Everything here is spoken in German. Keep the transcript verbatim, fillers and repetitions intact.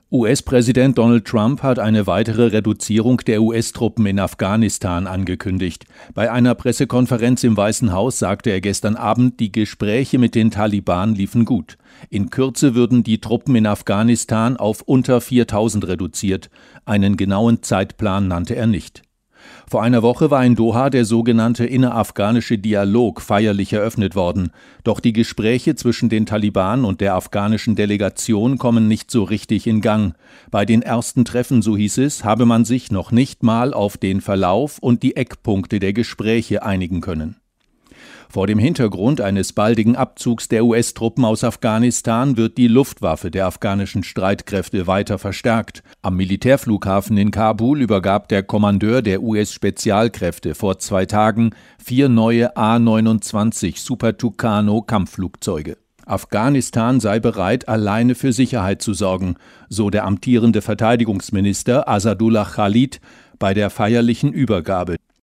U S-Präsident Donald Trump hat eine weitere Reduzierung der U S-Truppen in Afghanistan angekündigt. Bei einer Pressekonferenz im Weißen Haus sagte er gestern Abend, die Gespräche mit den Taliban liefen gut. In Kürze würden die Truppen in Afghanistan auf unter viertausend reduziert. Einen genauen Zeitplan nannte er nicht. Vor einer Woche war in Doha der sogenannte innerafghanische Dialog feierlich eröffnet worden. Doch die Gespräche zwischen den Taliban und der afghanischen Delegation kommen nicht so richtig in Gang. Bei den ersten Treffen, so hieß es, habe man sich noch nicht mal auf den Verlauf und die Eckpunkte der Gespräche einigen können. Vor dem Hintergrund eines baldigen Abzugs der U S-Truppen aus Afghanistan wird die Luftwaffe der afghanischen Streitkräfte weiter verstärkt. Am Militärflughafen in Kabul übergab der Kommandeur der U S-Spezialkräfte vor zwei Tagen vier neue A neunundzwanzig Super Tucano-Kampfflugzeuge. Afghanistan sei bereit, alleine für Sicherheit zu sorgen, so der amtierende Verteidigungsminister Asadullah Khalid bei der feierlichen Übergabe.